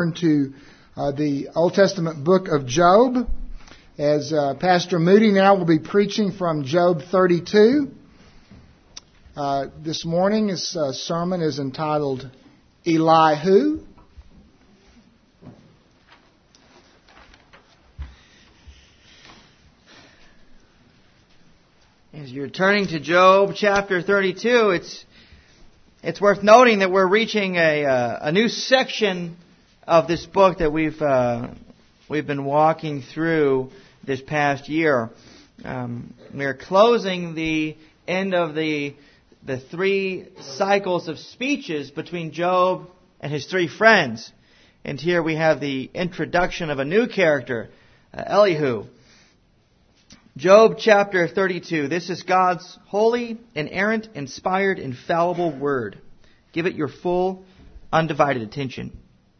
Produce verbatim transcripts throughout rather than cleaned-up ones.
turn to uh, the Old Testament book of Job, as uh, Pastor Moody now will be preaching from Job thirty-two. Uh, this morning, his uh, sermon is entitled Elihu. As you're turning to Job chapter thirty-two, it's it's worth noting that we're reaching a uh, a new section of this book that we've uh, we've been walking through this past year. Um, we're closing the end of the the three cycles of speeches between Job and his three friends, and here we have the introduction of a new character, uh, Elihu. Job chapter thirty-two. This is God's holy, inerrant, inspired, infallible word. Give it your full, undivided attention.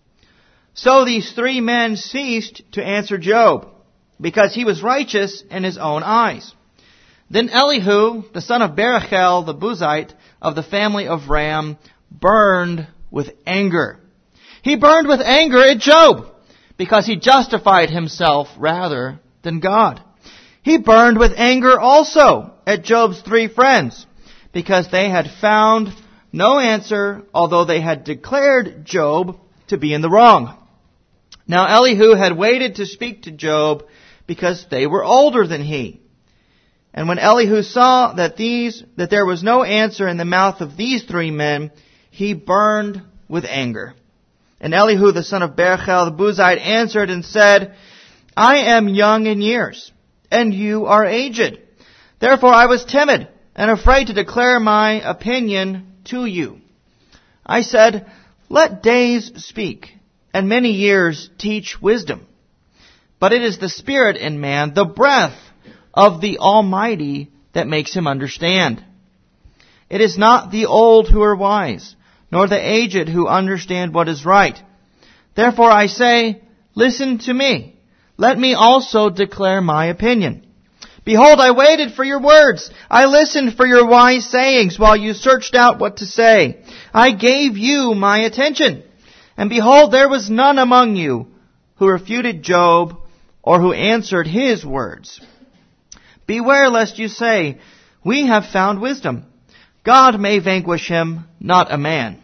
So these three men ceased to answer Job, because he was righteous in his own eyes. Then Elihu, the son of Barachel, the Buzite, of the family of Ram, burned with anger. He burned with anger at Job, because he justified himself rather than God. He burned with anger also at Job's three friends, because they had found no answer, although they had declared Job to be in the wrong. Now Elihu had waited to speak to Job, because they were older than he. And when Elihu saw that these that there was no answer in the mouth of these three men, he burned with anger. And Elihu, the son of Barachel, the Buzite, answered and said, I am young in years, and you are aged. Therefore I was timid and afraid to declare my opinion to you. I said, let days speak, and many years teach wisdom. But it is the spirit in man, the breath of the Almighty, that makes him understand. It is not the old who are wise, nor the aged who understand what is right. Therefore I say, listen to me. Let me also declare my opinion. Behold, I waited for your words. I listened for your wise sayings while you searched out what to say. I gave you my attention. And behold, there was none among you who refuted Job or who answered his words. Beware lest you say, we have found wisdom. God may vanquish him, not a man.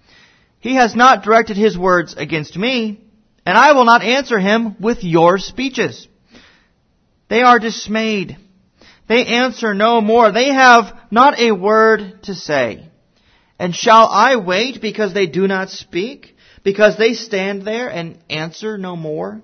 He has not directed his words against me, and I will not answer him with your speeches. They are dismayed. They answer no more. They have not a word to say. And shall I wait because they do not speak? Because they stand there and answer no more?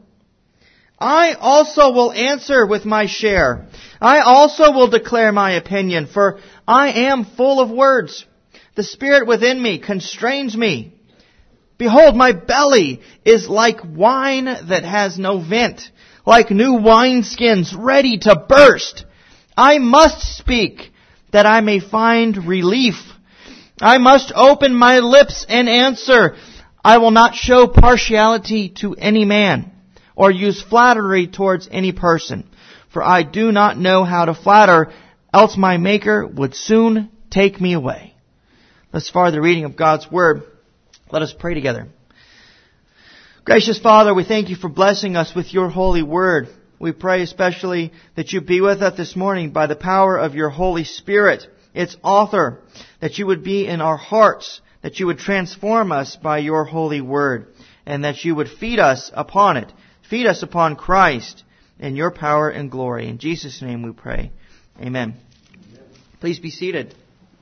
I also will answer with my share. I also will declare my opinion, for I am full of words. The spirit within me constrains me. Behold, my belly is like wine that has no vent, like new wineskins ready to burst. I must speak that I may find relief. I must open my lips and answer. I will not show partiality to any man, or use flattery towards any person, for I do not know how to flatter, else my Maker would soon take me away. Thus far the reading of God's Word. Let us pray together. Gracious Father, we thank you for blessing us with your holy word. We pray especially that you be with us this morning by the power of your Holy Spirit, its author, that you would be in our hearts, that you would transform us by your holy word, and that you would feed us upon it. Feed us upon Christ in your power and glory. In Jesus' name we pray. Amen. Please be seated.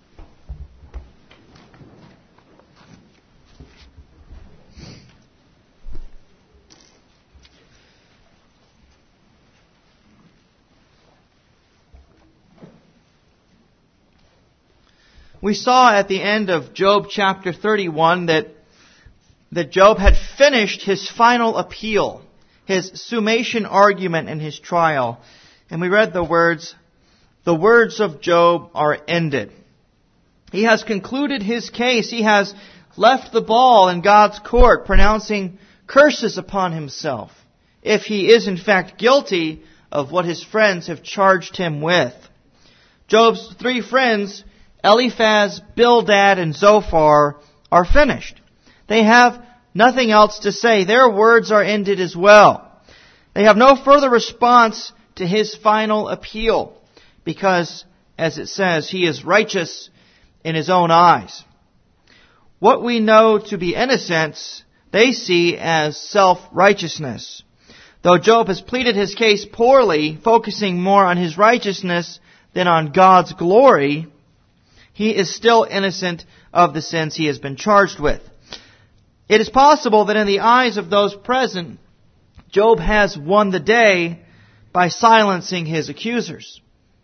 We saw at the end of Job chapter thirty-one that, that Job had finished his final appeal, his summation argument in his trial. And we read the words, the words of Job are ended. He has concluded his case. He has left the ball in God's court, pronouncing curses upon himself, if he is in fact guilty of what his friends have charged him with. Job's three friends, Eliphaz, Bildad, and Zophar, are finished. They have nothing else to say. Their words are ended as well. They have no further response to his final appeal because, as it says, he is righteous in his own eyes. What we know to be innocence, they see as self-righteousness. Though Job has pleaded his case poorly, focusing more on his righteousness than on God's glory, he is still innocent of the sins he has been charged with. It is possible that in the eyes of those present, Job has won the day by silencing his accusers,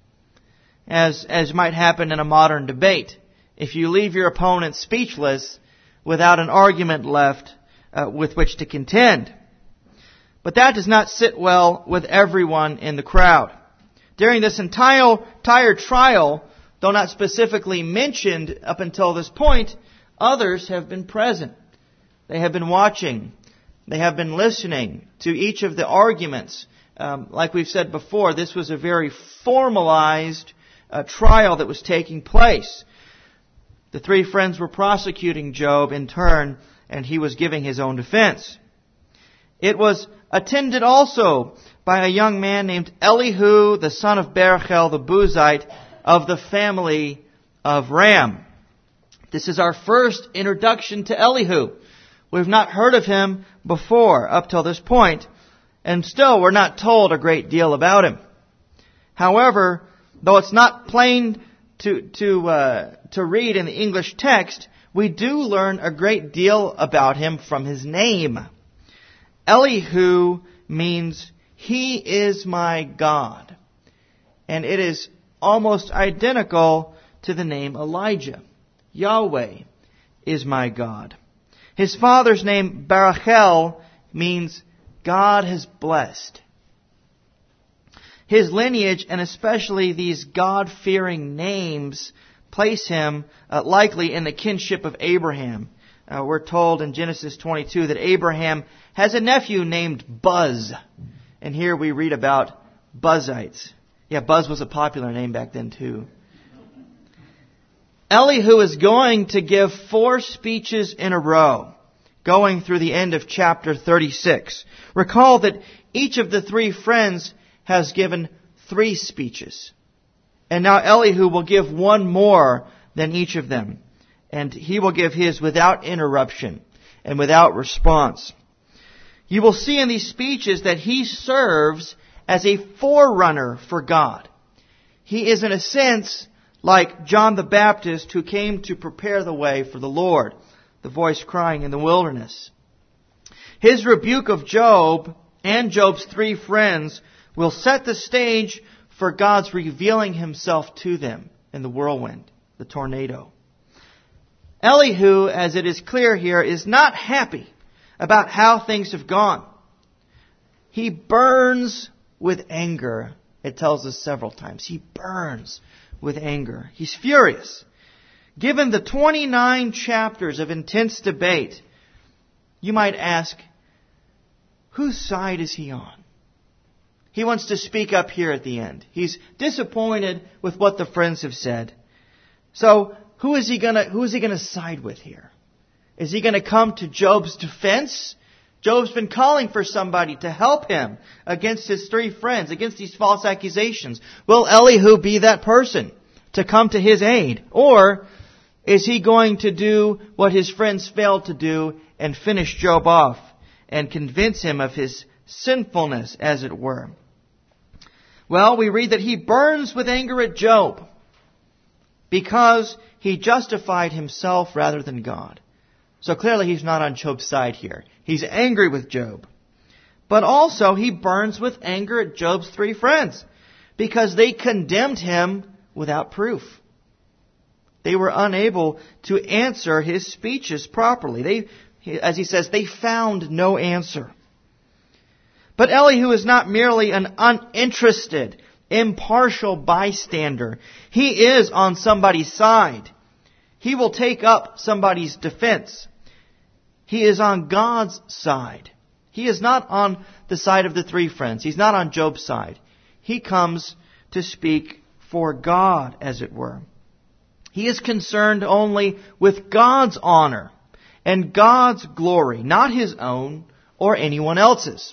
as, as might happen in a modern debate. If you leave your opponent speechless without an argument left uh, with which to contend. But that does not sit well with everyone in the crowd. During this entire, entire trial, though not specifically mentioned up until this point, others have been present. They have been watching. They have been listening to each of the arguments. Um, like we've said before, this was a very formalized uh, trial that was taking place. The three friends were prosecuting Job in turn, and he was giving his own defense. It was attended also by a young man named Elihu, the son of Barachel the Buzite, of the family of Ram. This is our first introduction to Elihu. We've not heard of him before up till this point, and still we're not told a great deal about him. However, though it's not plain to to uh, to read in the English text, we do learn a great deal about him from his name. Elihu means, "He is my God." And it is almost identical to the name Elijah. Yahweh is my God. His father's name, Barachel, means God has blessed. His lineage, and especially these God-fearing names, place him uh, likely in the kinship of Abraham. Uh, we're told in Genesis twenty-two that Abraham has a nephew named Buzz. And here we read about Buzzites. Yeah, Buzz was a popular name back then too. Elihu is going to give four speeches in a row, going through the end of chapter thirty-six. Recall that each of the three friends has given three speeches. And now Elihu will give one more than each of them. And he will give his without interruption and without response. You will see in these speeches that he serves as a forerunner for God. He is in a sense like John the Baptist, who came to prepare the way for the Lord, the voice crying in the wilderness. His rebuke of Job and Job's three friends will set the stage for God's revealing himself to them in the whirlwind, the tornado. Elihu, as it is clear here, is not happy about how things have gone. He burns with anger. It tells us several times. He burns with anger. He's furious. Given the twenty-nine chapters of intense debate, you might ask, whose side is he on? He wants to speak up here at the end. He's disappointed with what the friends have said. So, who is he gonna, who is he gonna side with here? Is he gonna come to Job's defense? Job's been calling for somebody to help him against his three friends, against these false accusations. Will Elihu be that person to come to his aid? Or is he going to do what his friends failed to do and finish Job off and convince him of his sinfulness, as it were? Well, we read that he burns with anger at Job because he justified himself rather than God. So clearly he's not on Job's side here. He's angry with Job. But also he burns with anger at Job's three friends because they condemned him without proof. They were unable to answer his speeches properly. They, as he says, they found no answer. But Elihu is not merely an uninterested, impartial bystander. He is on somebody's side. He will take up somebody's defense. He is on God's side. He is not on the side of the three friends. He's not on Job's side. He comes to speak for God, as it were. He is concerned only with God's honor and God's glory, not his own or anyone else's.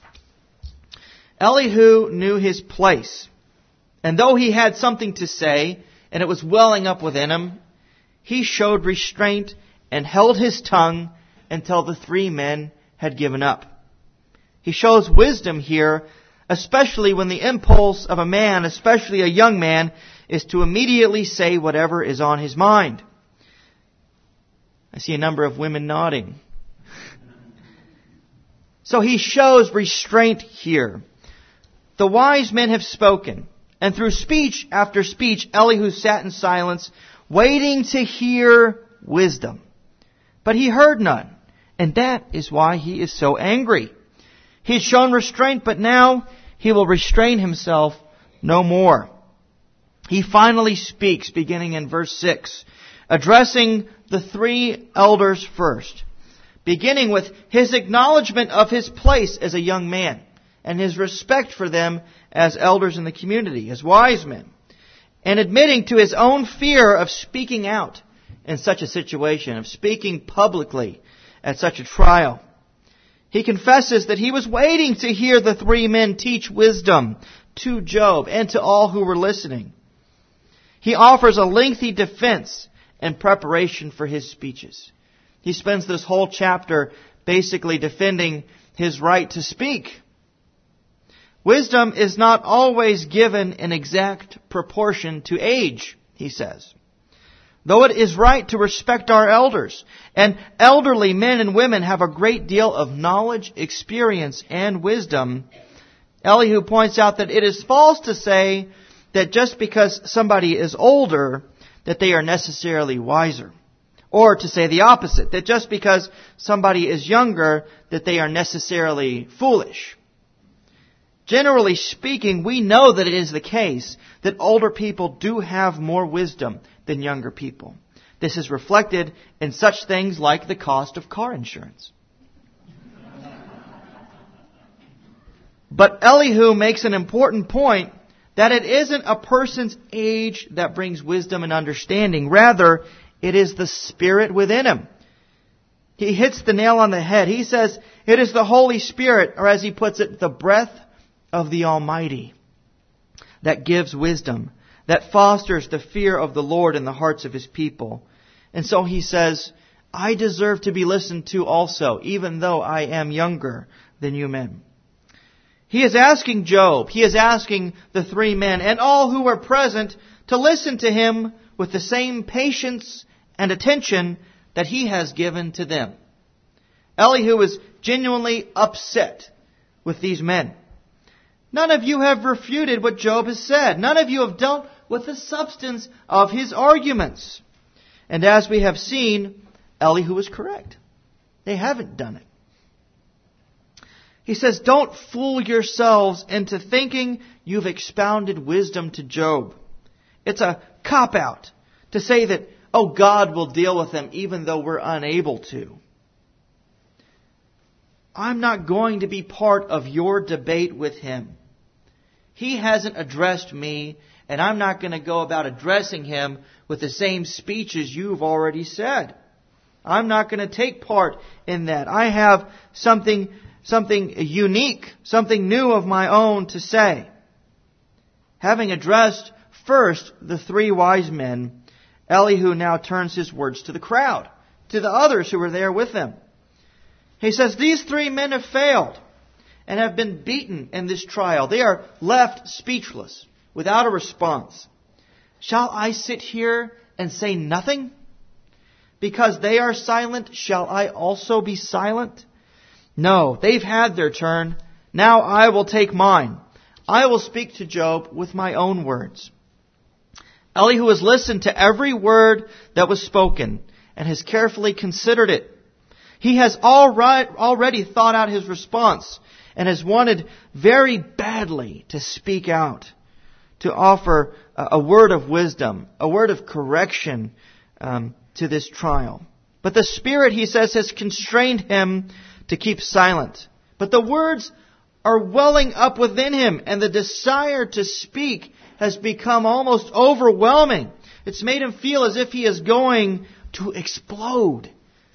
Elihu knew his place, and though he had something to say, and it was welling up within him, he showed restraint and held his tongue until the three men had given up. He shows wisdom here, especially when the impulse of a man, especially a young man, is to immediately say whatever is on his mind. I see a number of women nodding. So he shows restraint here. The wise men have spoken, and through speech after speech, Elihu sat in silence, waiting to hear wisdom. But he heard none, and that is why he is so angry. He has shown restraint, but now he will restrain himself no more. He finally speaks, beginning in verse six, addressing the three elders first, beginning with his acknowledgement of his place as a young man and his respect for them as elders in the community, as wise men, and admitting to his own fear of speaking out in such a situation, of speaking publicly at such a trial. He confesses that he was waiting to hear the three men teach wisdom to Job and to all who were listening. He offers a lengthy defense in preparation for his speeches. He spends this whole chapter basically defending his right to speak. Wisdom is not always given in exact proportion to age, he says. Though it is right to respect our elders, and elderly men and women have a great deal of knowledge, experience, and wisdom, Elihu points out that it is false to say that just because somebody is older, that they are necessarily wiser. Or to say the opposite, that just because somebody is younger, that they are necessarily foolish. Generally speaking, we know that it is the case that older people do have more wisdom than younger people. This is reflected in such things like the cost of car insurance. But Elihu makes an important point that it isn't a person's age that brings wisdom and understanding. Rather, it is the Spirit within him. He hits the nail on the head. He says it is the Holy Spirit, or as he puts it, the breath of the Almighty, that gives wisdom, that fosters the fear of the Lord in the hearts of his people. And so he says, I deserve to be listened to also, even though I am younger than you men. He is asking Job, he is asking the three men and all who were present to listen to him with the same patience and attention that he has given to them. Elihu is genuinely upset with these men. None of you have refuted what Job has said. None of you have dealt with the substance of his arguments. And as we have seen, Elihu is correct. They haven't done it. He says, don't fool yourselves into thinking you've expounded wisdom to Job. It's a cop-out to say that, oh, God will deal with them even though we're unable to. I'm not going to be part of your debate with him. He hasn't addressed me, and I'm not going to go about addressing him with the same speech as you've already said. I'm not going to take part in that. I have something, something unique, something new of my own to say. Having addressed first the three wise men, Elihu now turns his words to the crowd, to the others who were there with him. He says, these three men have failed and have been beaten in this trial. They are left speechless, without a response. Shall I sit here and say nothing? Because they are silent, shall I also be silent? No, they've had their turn. Now I will take mine. I will speak to Job with my own words. Elihu has listened to every word that was spoken and has carefully considered it. He has already thought out his response and has wanted very badly to speak out, to offer a word of wisdom, a word of correction um, to this trial. But the Spirit, he says, has constrained him to keep silent. But the words are welling up within him, and the desire to speak has become almost overwhelming. It's made him feel as if he is going to explode.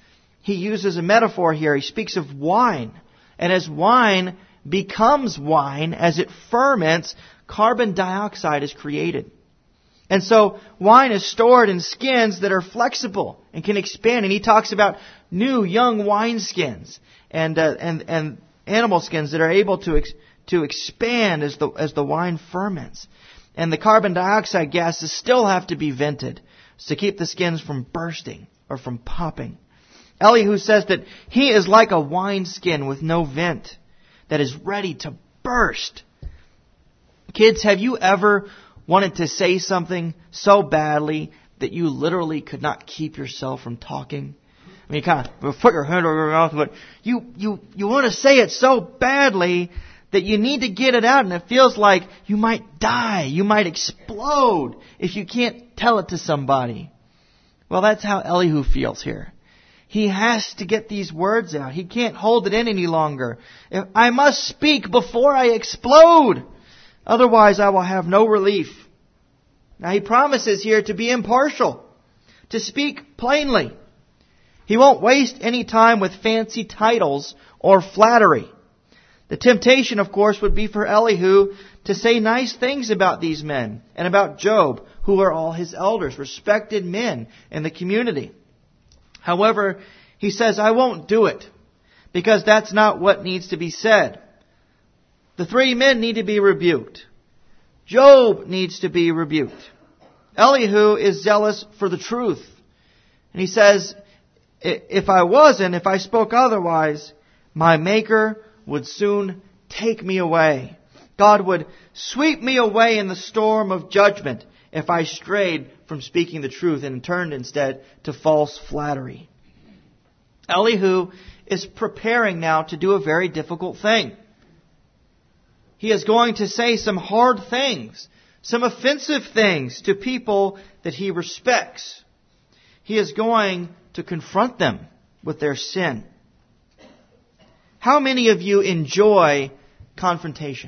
he uses a metaphor here. He speaks of wine. And as wine becomes wine, as it ferments, carbon dioxide is created. And so wine is stored in skins that are flexible and can expand. And he talks about new young wine skins and uh, and and animal skins that are able to ex- to expand as the as the wine ferments. And the carbon dioxide gases still have to be vented to keep the skins from bursting or from popping. Elihu says that he is like a wineskin with no vent that is ready to burst. Kids, have you ever wanted to say something so badly that you literally could not keep yourself from talking? I mean, you kind of put your hand over your mouth, but you, you, you want to say it so badly that you need to get it out, and it feels like you might die, you might explode if you can't tell it to somebody. Well, that's how Elihu feels here. He has to get these words out. He can't hold it in any longer. I must speak before I explode. Otherwise, I will have no relief. Now, he promises here to be impartial, to speak plainly. He won't waste any time with fancy titles or flattery. The temptation, of course, would be for Elihu to say nice things about these men and about Job, who are all his elders, respected men in the community. However, he says, I won't do it, because that's not what needs to be said. The three men need to be rebuked. Job needs to be rebuked. Elihu is zealous for the truth. And he says, if I wasn't, if I spoke otherwise, my Maker would soon take me away. God would sweep me away in the storm of judgment if I strayed from speaking the truth and turned instead to false flattery. Elihu is preparing now to do a very difficult thing. He is going to say some hard things, some offensive things to people that he respects. He is going to confront them with their sin. How many of you enjoy confrontation?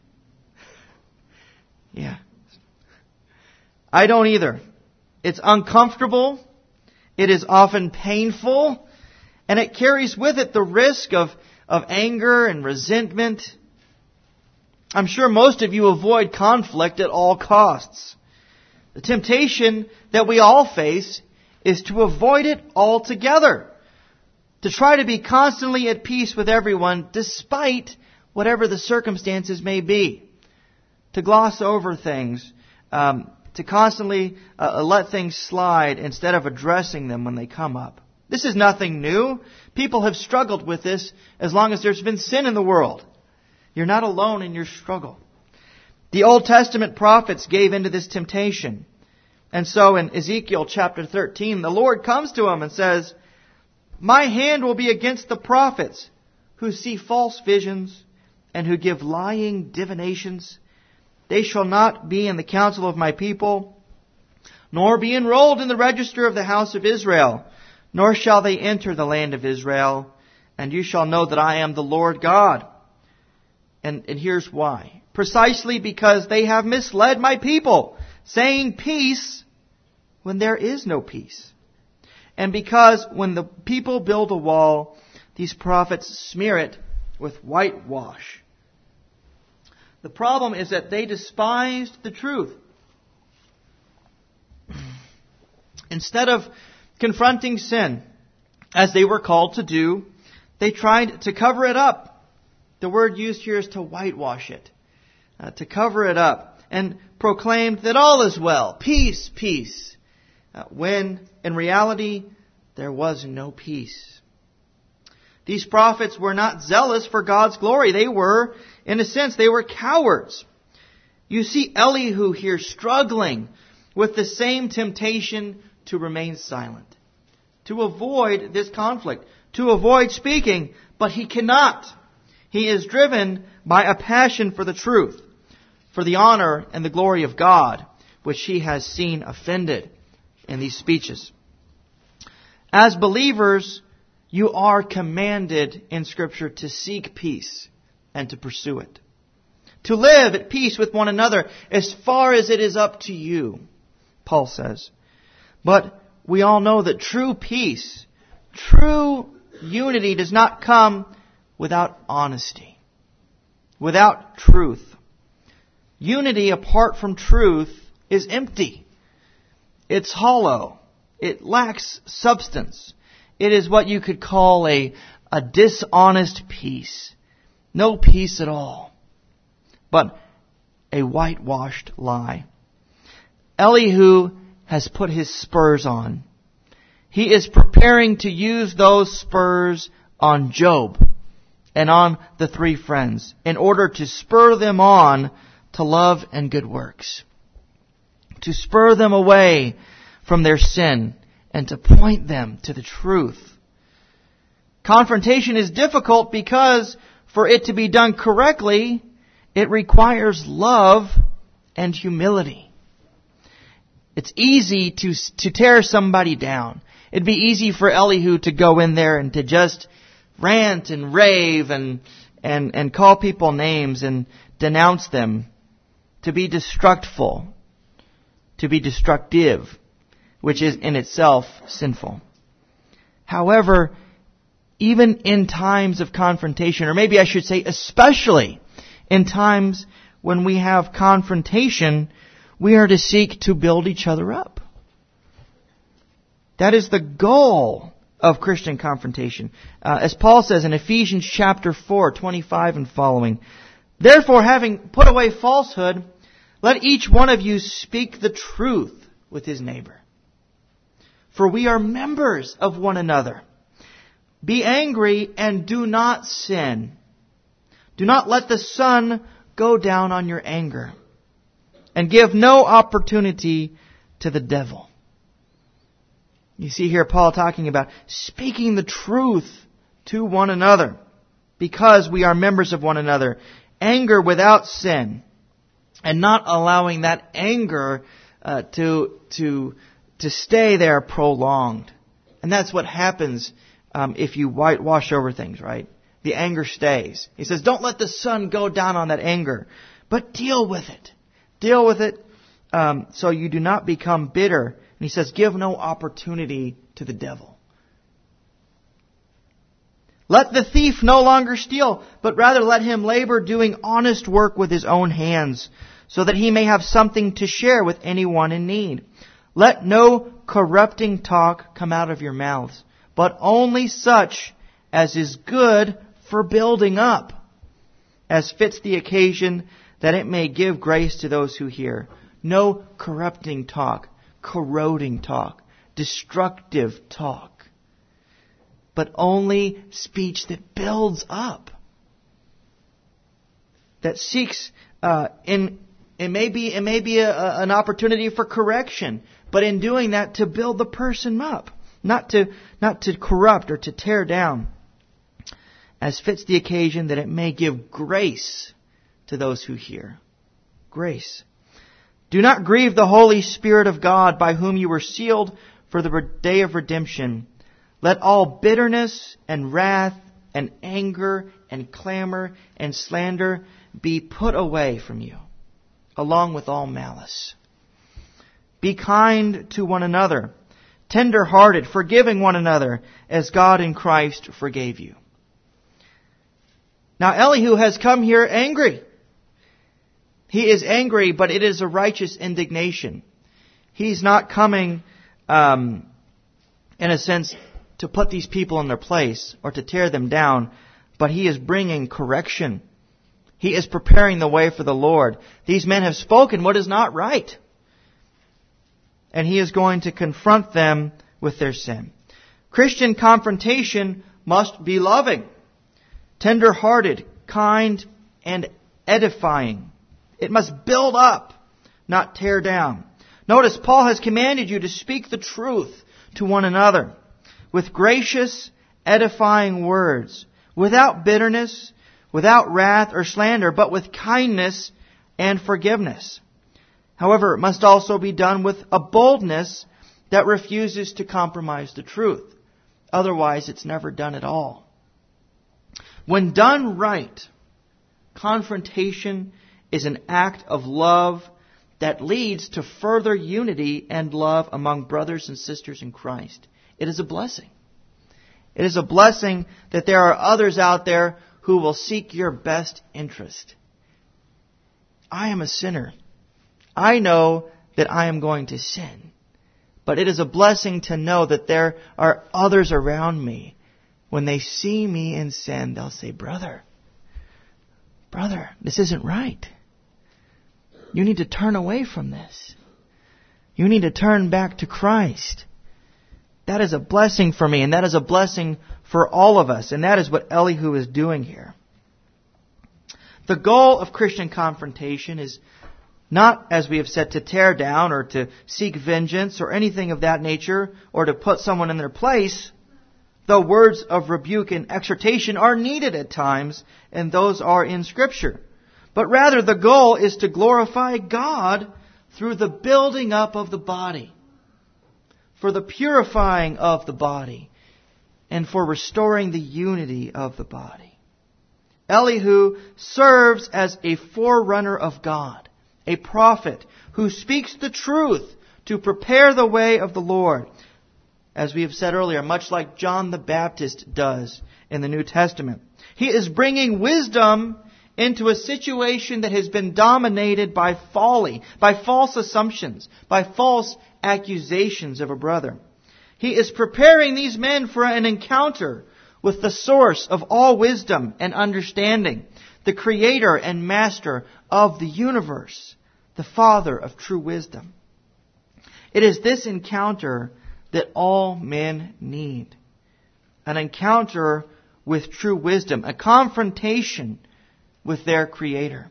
Yeah. I don't either. It's uncomfortable. It is often painful. And it carries with it the risk of, of anger and resentment. I'm sure most of you avoid conflict at all costs. The temptation that we all face is to avoid it altogether. To try to be constantly at peace with everyone despite whatever the circumstances may be. To gloss over things. Um, to constantly uh, let things slide instead of addressing them when they come up. This is nothing new. People have struggled with this as long as there's been sin in the world. You're not alone in your struggle. The Old Testament prophets gave into this temptation. And so in Ezekiel chapter thirteen, the Lord comes to him and says, my hand will be against the prophets who see false visions and who give lying divinations. They shall not be in the council of my people, nor be enrolled in the register of the house of Israel, nor shall they enter the land of Israel. And you shall know that I am the Lord God. And, and here's why. Precisely because they have misled my people, saying peace when there is no peace. And because when the people build a wall, these prophets smear it with whitewash. The problem is that they despised the truth. Instead of confronting sin, as they were called to do, they tried to cover it up. The word used here is to whitewash it, uh, to cover it up, and proclaimed that all is well, peace, peace, uh, when in reality there was no peace. These prophets were not zealous for God's glory. They were, in a sense, they were cowards. You see Elihu here struggling with the same temptation to remain silent, to avoid this conflict, to avoid speaking, but he cannot. He is driven by a passion for the truth, for the honor and the glory of God, which he has seen offended in these speeches. As believers, you are commanded in Scripture to seek peace and to pursue it. To live at peace with one another as far as it is up to you, Paul says. But we all know that true peace, true unity does not come without honesty, without truth. Unity apart from truth is empty. It's hollow. It lacks substance. It is what you could call a, a dishonest peace. No peace at all, but a whitewashed lie. Elihu has put his spurs on. He is preparing to use those spurs on Job and on the three friends in order to spur them on to love and good works, to spur them away from their sin and to point them to the truth. Confrontation is difficult because for it to be done correctly, it requires love and humility. It's easy to, to tear somebody down. It'd be easy for Elihu to go in there and to just rant and rave and, and, and call people names and denounce them, to be destructful, to be destructive, which is in itself sinful. However, even in times of confrontation, or maybe I should say especially in times when we have confrontation, we are to seek to build each other up. That is the goal of Christian confrontation. Uh, as Paul says in Ephesians chapter four, twenty-five and following, "Therefore, having put away falsehood, let each one of you speak the truth with his neighbor. For we are members of one another. Be angry and do not sin. Do not let the sun go down on your anger, and give no opportunity to the devil." You see here Paul talking about speaking the truth to one another because we are members of one another. Anger without sin, and not allowing that anger uh, to to to stay there prolonged. And that's what happens um, if you whitewash over things, right? The anger stays. He says, don't let the sun go down on that anger, but deal with it. Deal with it um, so you do not become bitter. And he says, give no opportunity to the devil. Let the thief no longer steal, but rather let him labor doing honest work with his own hands, so that he may have something to share with anyone in need. Let no corrupting talk come out of your mouths, but only such as is good for building up, as fits the occasion, that it may give grace to those who hear. No corrupting talk, corroding talk, destructive talk, but only speech that builds up, that seeks uh, in. It may be it may be a, a, an opportunity for correction, but in doing that, to build the person up, not to not to corrupt or to tear down, as fits the occasion, that it may give grace to those who hear. Grace. Do not grieve the Holy Spirit of God, by whom you were sealed for the day of redemption. Let all bitterness and wrath and anger and clamor and slander be put away from you, along with all malice. Be kind to one another, tender-hearted, forgiving one another, as God in Christ forgave you. Now Elihu has come here angry. He is angry, but it is a righteous indignation. He's not coming, um, in a sense, to put these people in their place or to tear them down, but he is bringing correction. He is preparing the way for the Lord. These men have spoken what is not right, and he is going to confront them with their sin. Christian confrontation must be loving, tender-hearted, kind, and edifying. It must build up, not tear down. Notice, Paul has commanded you to speak the truth to one another with gracious, edifying words, without bitterness, without wrath or slander, but with kindness and forgiveness. However, it must also be done with a boldness that refuses to compromise the truth. Otherwise, it's never done at all. When done right, confrontation is an act of love that leads to further unity and love among brothers and sisters in Christ. It is a blessing. It is a blessing that there are others out there who will seek your best interest. I am a sinner. I know that I am going to sin. But it is a blessing to know that there are others around me. When they see me in sin, they'll say, Brother, brother, this isn't right. You need to turn away from this. You need to turn back to Christ. That is a blessing for me, and that is a blessing for all of us. And that is what Elihu is doing here. The goal of Christian confrontation is not, as we have said, to tear down or to seek vengeance or anything of that nature, or to put someone in their place, though words of rebuke and exhortation are needed at times, and those are in Scripture. But rather the goal is to glorify God through the building up of the body, for the purifying of the body, and for restoring the unity of the body. Elihu serves as a forerunner of God, a prophet who speaks the truth to prepare the way of the Lord. As we have said earlier, much like John the Baptist does in the New Testament. He is bringing wisdom into a situation that has been dominated by folly, by false assumptions, by false accusations of a brother. He is preparing these men for an encounter with the source of all wisdom and understanding, the creator and master of the universe, the Father of true wisdom. It is this encounter that all men need. An encounter with true wisdom, a confrontation with their Creator.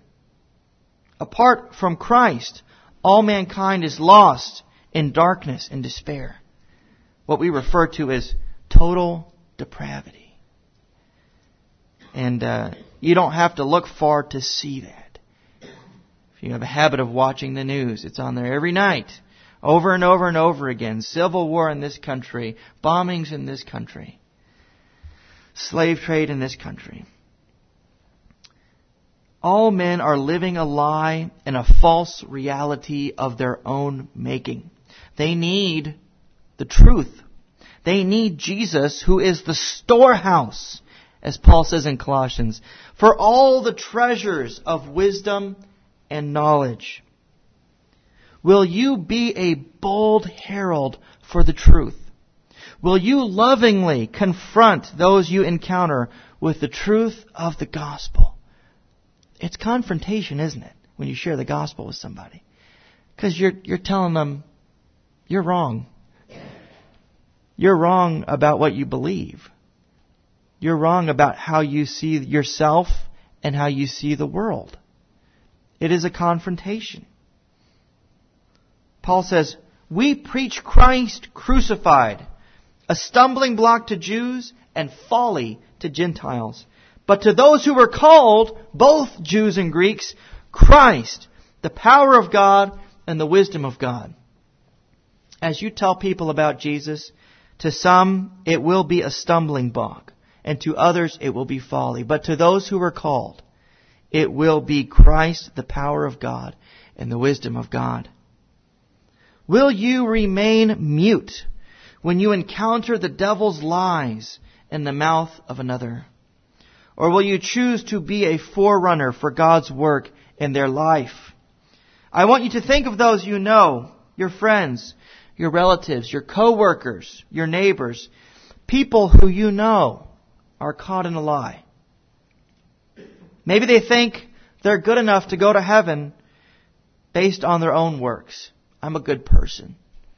Apart from Christ, all mankind is lost in darkness and despair. What we refer to as total depravity. And uh, you don't have to look far to see that. If you have a habit of watching the news, it's on there every night. Over and over and over again. Civil war in this country. Bombings in this country. Slave trade in this country. All men are living a lie and a false reality of their own making. They need the truth. They need Jesus, who is the storehouse, as Paul says in Colossians, for all the treasures of wisdom and knowledge. Will you be a bold herald for the truth? Will you lovingly confront those you encounter with the truth of the gospel? It's confrontation, isn't it, when you share the gospel with somebody? Because you're you're telling them, you're wrong. You're wrong about what you believe. You're wrong about how you see yourself and how you see the world. It is a confrontation. Paul says, we preach Christ crucified, a stumbling block to Jews and folly to Gentiles. But to those who were called, both Jews and Greeks, Christ, the power of God and the wisdom of God. As you tell people about Jesus, to some it will be a stumbling block, and to others it will be folly. But to those who are called, it will be Christ, the power of God and the wisdom of God. Will you remain mute when you encounter the devil's lies in the mouth of another? Or will you choose to be a forerunner for God's work in their life? I want you to think of those you know, your friends, your relatives, your co-workers, your neighbors, people who you know are caught in a lie. Maybe they think they're good enough to go to heaven based on their own works. I'm a good person.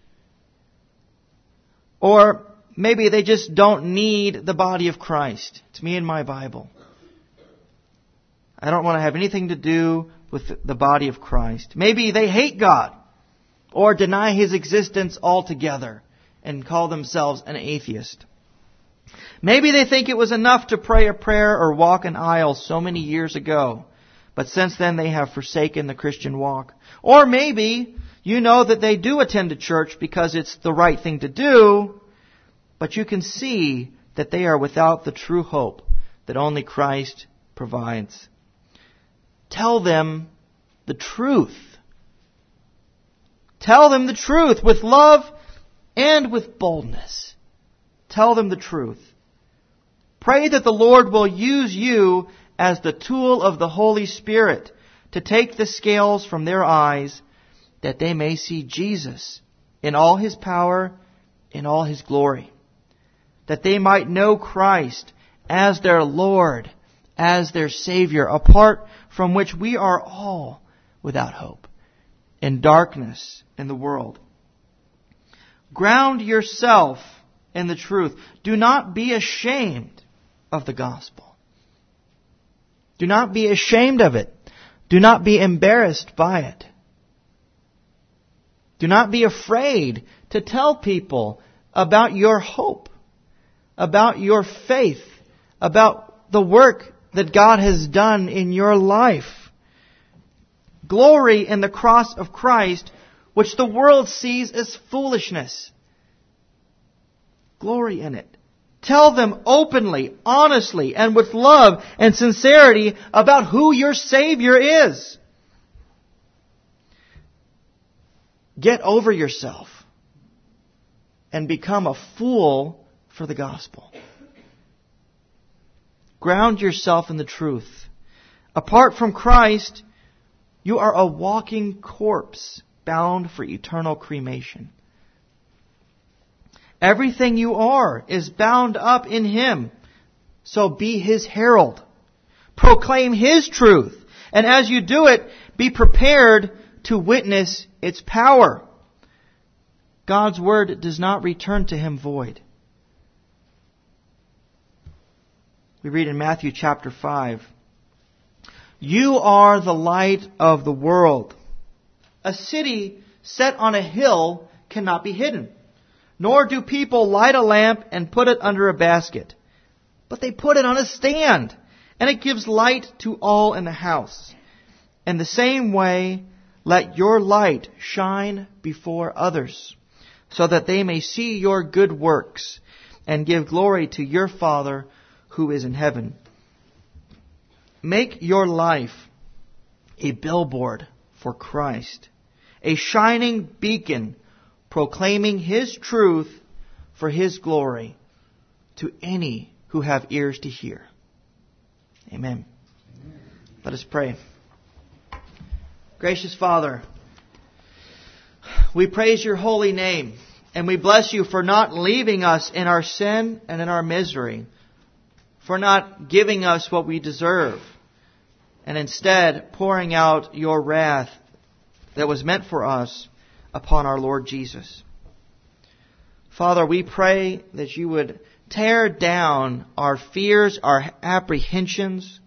Or maybe they just don't need the body of Christ. It's me and my Bible. I don't want to have anything to do with the body of Christ. Maybe they hate God or deny His existence altogether and call themselves an atheist. Maybe they think it was enough to pray a prayer or walk an aisle so many years ago, but since then they have forsaken the Christian walk. Or maybe you know that they do attend a church because it's the right thing to do, but you can see that they are without the true hope that only Christ provides. Tell them the truth. Tell them the truth with love and with boldness. Tell them the truth. Pray that the Lord will use you as the tool of the Holy Spirit to take the scales from their eyes, that they may see Jesus in all His power, in all His glory. That they might know Christ as their Lord, as their Savior, apart from which we are all without hope, in darkness in the world. Ground yourself in the truth. Do not be ashamed of the gospel. Do not be ashamed of it. Do not be embarrassed by it. Do not be afraid to tell people about your hope, about your faith, about the work that God has done in your life. Glory in the cross of Christ, which the world sees as foolishness. Glory in it. Tell them openly, honestly, and with love and sincerity about who your Savior is. Get over yourself and become a fool for the gospel. Ground yourself in the truth. Apart from Christ, you are a walking corpse bound for eternal cremation. Everything you are is bound up in Him. So be His herald. Proclaim His truth. And as you do it, be prepared to witness its power. God's word does not return to Him void. We read in Matthew chapter five, "You are the light of the world. A city set on a hill cannot be hidden. Nor do people light a lamp and put it under a basket, but they put it on a stand, and it gives light to all in the house. In the same way, let your light shine before others, so that they may see your good works and give glory to your Father who is in heaven." Make your life a billboard for Christ, a shining beacon proclaiming His truth for His glory to any who have ears to hear. Amen. Amen. Let us pray. Gracious Father, we praise your holy name, and we bless you for not leaving us in our sin and in our misery, for not giving us what we deserve, and instead pouring out your wrath that was meant for us upon our Lord Jesus. Father, we pray that you would tear down our fears, our apprehensions,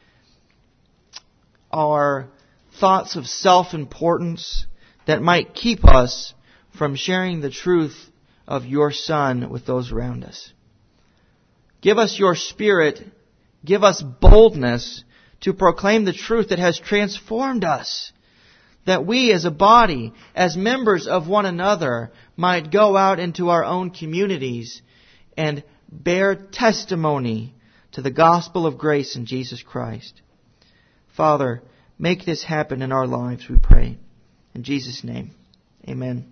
our thoughts of self-importance that might keep us from sharing the truth of your Son with those around us. Give us your Spirit. Give us boldness to proclaim the truth that has transformed us, that we as a body, as members of one another, might go out into our own communities and bear testimony to the gospel of grace in Jesus Christ. Father, make this happen in our lives, we pray. In Jesus' name, amen.